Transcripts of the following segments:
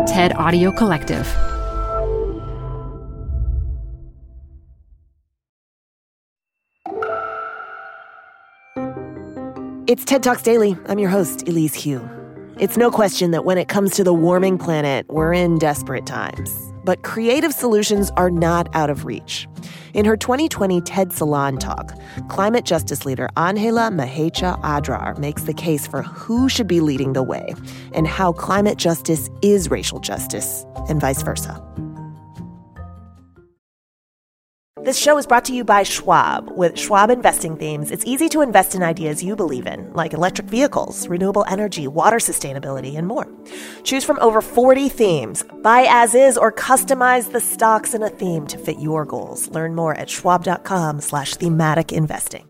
TED Audio Collective. It's TED Talks Daily. I'm your host, Elise Hu. It's no question that when it comes to the warming planet, we're in desperate times. But creative solutions are not out of reach. In her 2020 TED Salon talk, climate justice leader Angela Mahecha Adrar makes the case for who should be leading the way and how climate justice is racial justice, and vice versa. This show is brought to you by Schwab. With Schwab investing themes, it's easy to invest in ideas you believe in, like electric vehicles, renewable energy, water sustainability, and more. Choose from over 40 themes. Buy as is or customize the stocks in a theme to fit your goals. Learn more at schwab.com/thematic investing.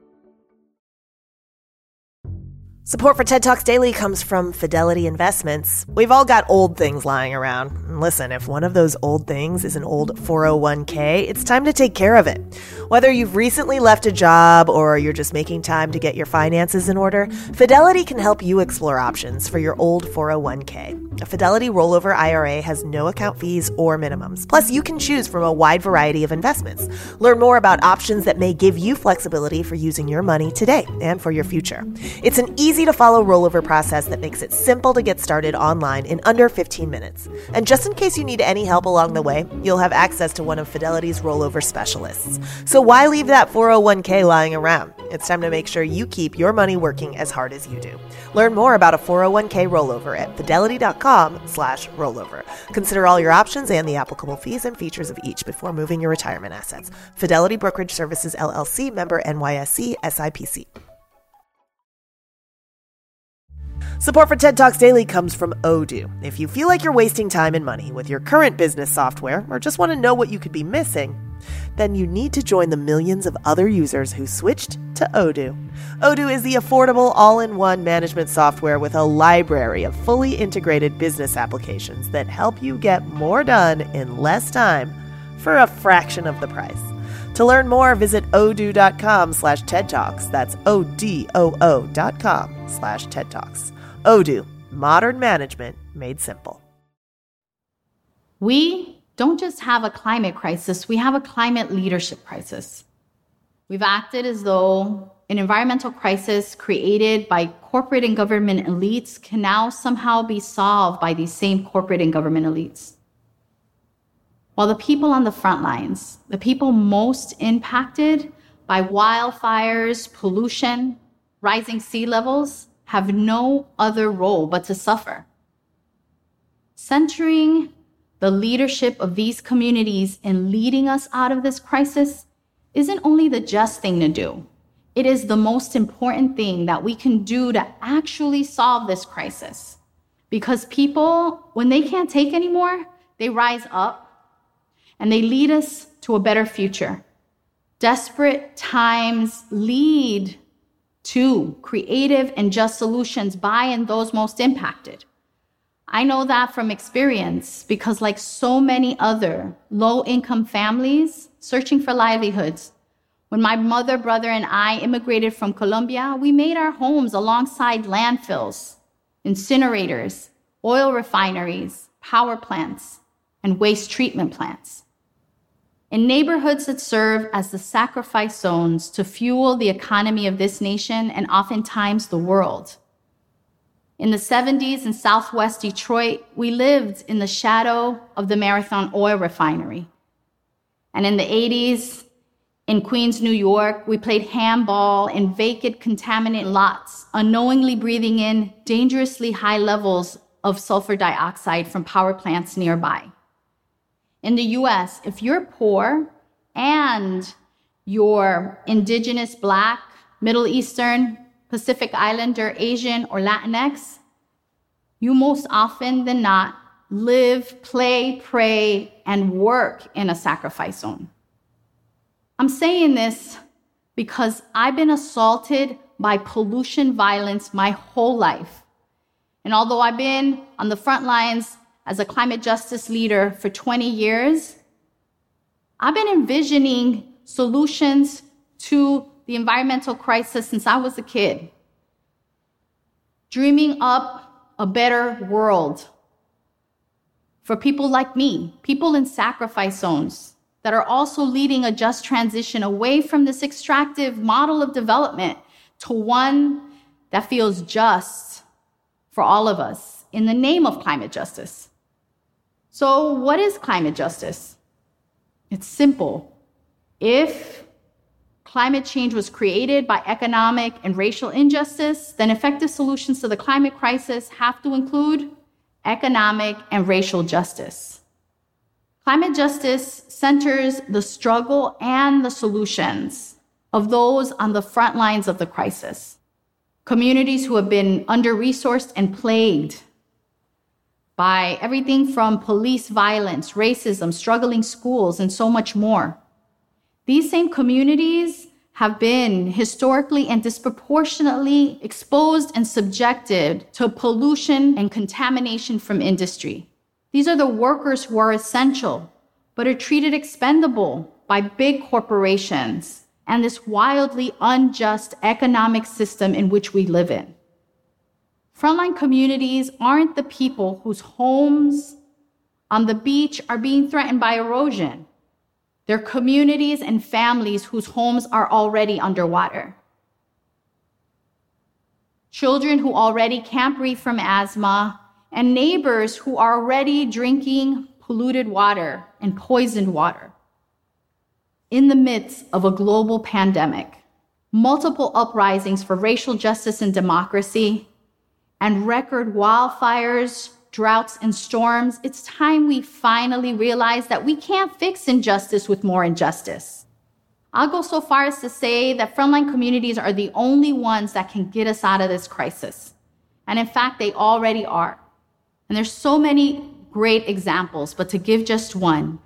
Support for TED Talks Daily comes from Fidelity Investments. We've all got old things lying around. And listen, if one of those old things is an old 401k, it's time to take care of it. Whether you've recently left a job or you're just making time to get your finances in order, Fidelity can help you explore options for your old 401k. A Fidelity rollover IRA has no account fees or minimums. Plus, you can choose from a wide variety of investments. Learn more about options that may give you flexibility for using your money today and for your future. It's an easy-to-follow rollover process that makes it simple to get started online in under 15 minutes. And just in case you need any help along the way, you'll have access to one of Fidelity's rollover specialists. So why leave that 401k lying around? It's time to make sure you keep your money working as hard as you do. Learn more about a 401k rollover at fidelity.com/rollover. Consider all your options and the applicable fees and features of each before moving your retirement assets. Fidelity Brokerage Services, LLC, member NYSE, SIPC. Support for TED Talks Daily comes from Odoo. If you feel like you're wasting time and money with your current business software or just want to know what you could be missing, then you need to join the millions of other users who switched to Odoo. Odoo is the affordable all-in-one management software with a library of fully integrated business applications that help you get more done in less time for a fraction of the price. To learn more, visit odoo.com/TED Talks. That's ODOO.com/TED Talks. Odoo, modern management made simple. We don't just have a climate crisis, we have a climate leadership crisis. We've acted as though an environmental crisis created by corporate and government elites can now somehow be solved by these same corporate and government elites. While the people on the front lines, the people most impacted by wildfires, pollution, rising sea levels, have no other role but to suffer. Centering the leadership of these communities in leading us out of this crisis isn't only the just thing to do. It is the most important thing that we can do to actually solve this crisis. Because people, when they can't take anymore, they rise up and they lead us to a better future. Desperate times lead to creative and just solutions by and those most impacted. I know that from experience because like so many other low-income families searching for livelihoods, when my mother, brother, and I immigrated from Colombia, we made our homes alongside landfills, incinerators, oil refineries, power plants, and waste treatment plants. In neighborhoods that serve as the sacrifice zones to fuel the economy of this nation and oftentimes the world. In the 70s in Southwest Detroit, we lived in the shadow of the Marathon oil refinery. And in the 80s, in Queens, New York, we played handball in vacant contaminant lots, unknowingly breathing in dangerously high levels of sulfur dioxide from power plants nearby. In the US, if you're poor and you're indigenous, Black, Middle Eastern, Pacific Islander, Asian, or Latinx, you most often than not live, play, pray, and work in a sacrifice zone. I'm saying this because I've been assaulted by pollution violence my whole life. And although I've been on the front lines as a climate justice leader for 20 years, I've been envisioning solutions to the environmental crisis since I was a kid, dreaming up a better world for people like me, people in sacrifice zones that are also leading a just transition away from this extractive model of development to one that feels just for all of us in the name of climate justice. So what is climate justice? It's simple. If climate change was created by economic and racial injustice, then effective solutions to the climate crisis have to include economic and racial justice. Climate justice centers the struggle and the solutions of those on the front lines of the crisis. Communities who have been under-resourced and plagued by everything from police violence, racism, struggling schools, and so much more. These same communities have been historically and disproportionately exposed and subjected to pollution and contamination from industry. These are the workers who are essential, but are treated expendable by big corporations and this wildly unjust economic system in which we live in. Frontline communities aren't the people whose homes on the beach are being threatened by erosion. They're communities and families whose homes are already underwater. Children who already can't breathe from asthma, and neighbors who are already drinking polluted water and poisoned water. In the midst of a global pandemic, multiple uprisings for racial justice and democracy, and record wildfires, droughts, and storms, it's time we finally realize that we can't fix injustice with more injustice. I'll go so far as to say that frontline communities are the only ones that can get us out of this crisis. And in fact, they already are. And there's so many great examples, but to give just one.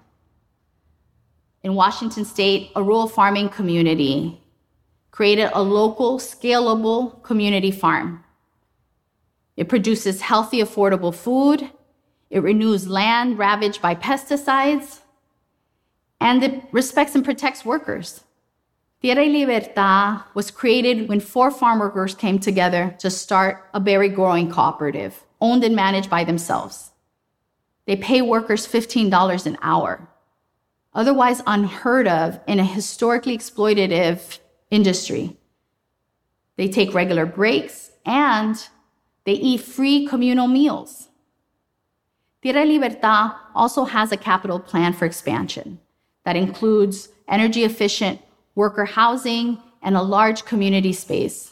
In Washington State, a rural farming community created a local, scalable community farm. It produces healthy, affordable food. It renews land ravaged by pesticides. And it respects and protects workers. Tierra y Libertad was created when 4 farm workers came together to start a berry growing cooperative, owned and managed by themselves. They pay workers $15 an hour, otherwise unheard of in a historically exploitative industry. They take regular breaks and they eat free communal meals. Tierra y Libertad also has a capital plan for expansion that includes energy-efficient worker housing and a large community space.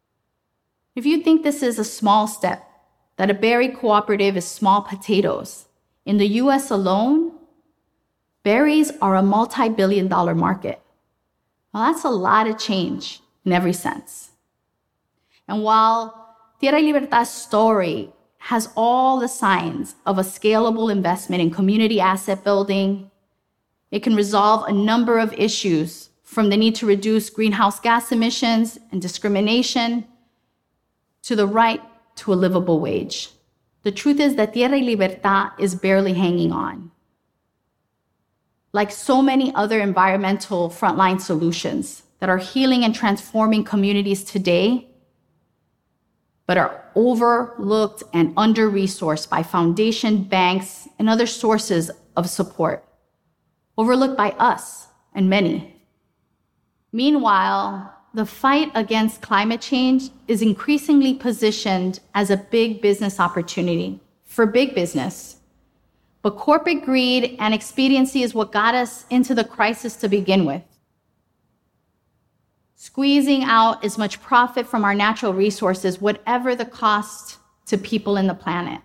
If you think this is a small step, that a berry cooperative is small potatoes, in the US alone, berries are a multi-billion-dollar market. Well, that's a lot of change in every sense. And while Tierra y Libertad's story has all the signs of a scalable investment in community asset building, it can resolve a number of issues, from the need to reduce greenhouse gas emissions and discrimination to the right to a livable wage. The truth is that Tierra y Libertad is barely hanging on. Like so many other environmental frontline solutions that are healing and transforming communities today, but are overlooked and under-resourced by foundation, banks, and other sources of support. Overlooked by us and many. Meanwhile, the fight against climate change is increasingly positioned as a big business opportunity for big business. But corporate greed and expediency is what got us into the crisis to begin with. Squeezing out as much profit from our natural resources, whatever the cost to people in the planet.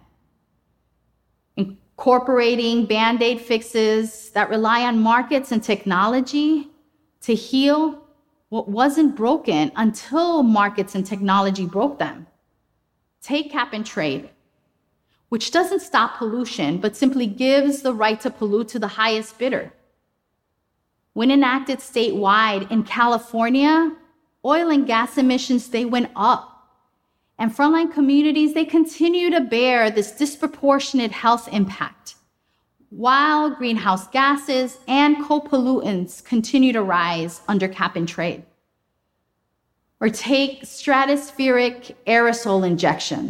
Incorporating Band-Aid fixes that rely on markets and technology to heal what wasn't broken until markets and technology broke them. Take cap and trade, which doesn't stop pollution, but simply gives the right to pollute to the highest bidder. When enacted statewide in California, oil and gas emissions, they went up. And frontline communities, they continue to bear this disproportionate health impact, while greenhouse gases and co-pollutants continue to rise under cap and trade. Or take stratospheric aerosol injections,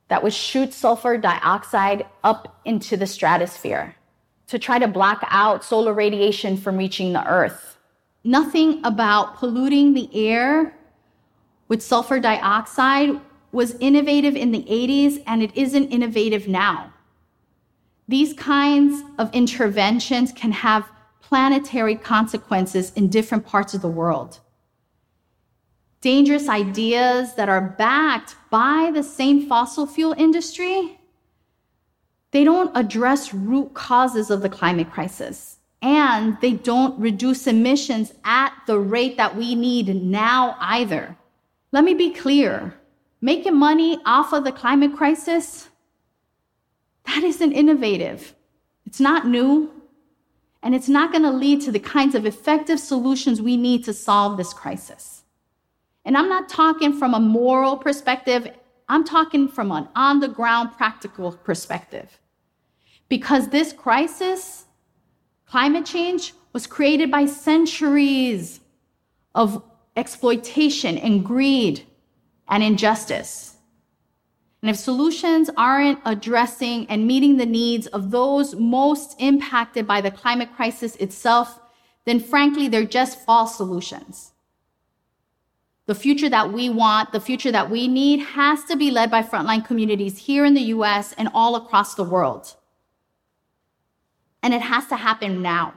that would shoot sulfur dioxide up into the stratosphere to try to block out solar radiation from reaching the Earth. Nothing about polluting the air with sulfur dioxide was innovative in the 80s, and it isn't innovative now. These kinds of interventions can have planetary consequences in different parts of the world. Dangerous ideas that are backed by the same fossil fuel industry, they don't address root causes of the climate crisis, and they don't reduce emissions at the rate that we need now either. Let me be clear. Making money off of the climate crisis, that isn't innovative. It's not new, and it's not going to lead to the kinds of effective solutions we need to solve this crisis. And I'm not talking from a moral perspective. I'm talking from an on-the-ground practical perspective. Because this crisis, climate change, was created by centuries of exploitation and greed and injustice. And if solutions aren't addressing and meeting the needs of those most impacted by the climate crisis itself, then frankly, they're just false solutions. The future that we want, the future that we need, has to be led by frontline communities here in the US and all across the world. And it has to happen now.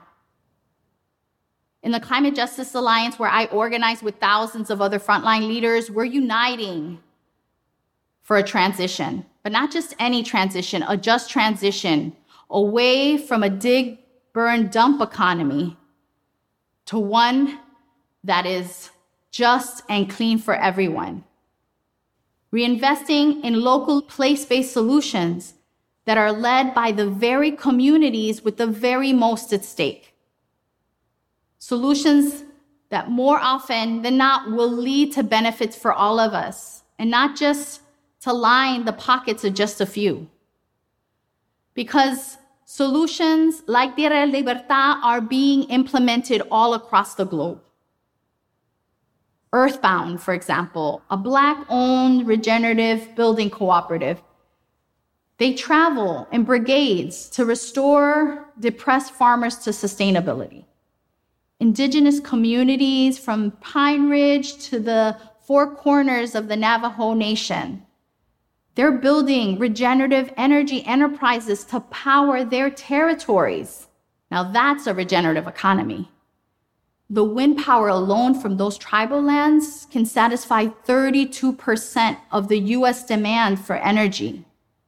In the Climate Justice Alliance, where I organize with thousands of other frontline leaders, we're uniting for a transition, but not just any transition, a just transition away from a dig, burn, dump economy to one that is just and clean for everyone. Reinvesting in local place-based solutions that are led by the very communities with the very most at stake. Solutions that more often than not will lead to benefits for all of us, and not just to line the pockets of just a few. Because solutions like Tierra de Libertad are being implemented all across the globe. Earthbound, for example, a Black-owned regenerative building cooperative. They travel in brigades to restore depressed farmers to sustainability. Indigenous communities from Pine Ridge to the Four Corners of the Navajo Nation, they're building regenerative energy enterprises to power their territories. Now that's a regenerative economy. The wind power alone from those tribal lands can satisfy 32% of the US demand for energy.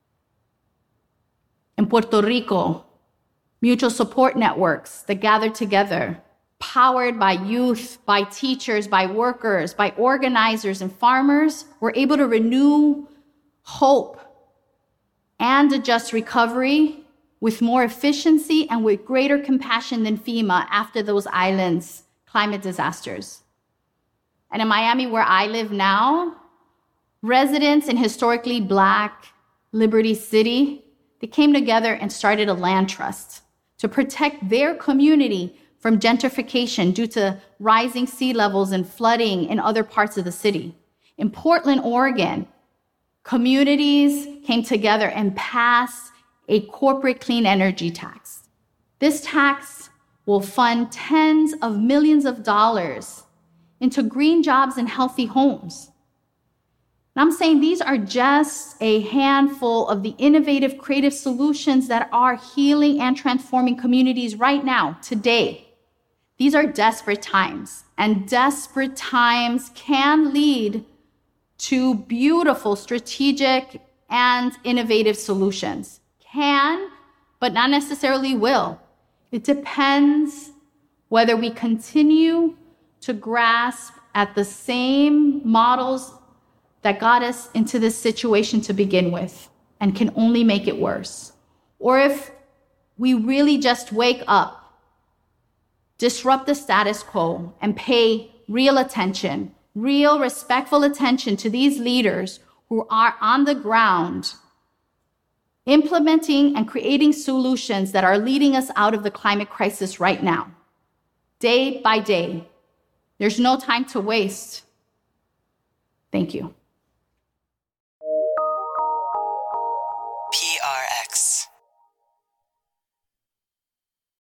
In Puerto Rico, mutual support networks that gather together, powered by youth, by teachers, by workers, by organizers and farmers, were able to renew hope and a just recovery with more efficiency and with greater compassion than FEMA after those islands' climate disasters. And in Miami, where I live now, residents in historically Black Liberty City, they came together and started a land trust to protect their community from gentrification due to rising sea levels and flooding in other parts of the city. In Portland, Oregon, communities came together and passed a corporate clean energy tax. This tax will fund tens of millions of dollars into green jobs and healthy homes. And I'm saying these are just a handful of the innovative, creative solutions that are healing and transforming communities right now, today. These are desperate times, and desperate times can lead to beautiful, strategic, and innovative solutions. Can, but not necessarily will. It depends whether we continue to grasp at the same models that got us into this situation to begin with and can only make it worse. Or if we really just wake up, disrupt the status quo, and pay real attention, real respectful attention to these leaders who are on the ground, implementing and creating solutions that are leading us out of the climate crisis right now, day by day. There's no time to waste. Thank you.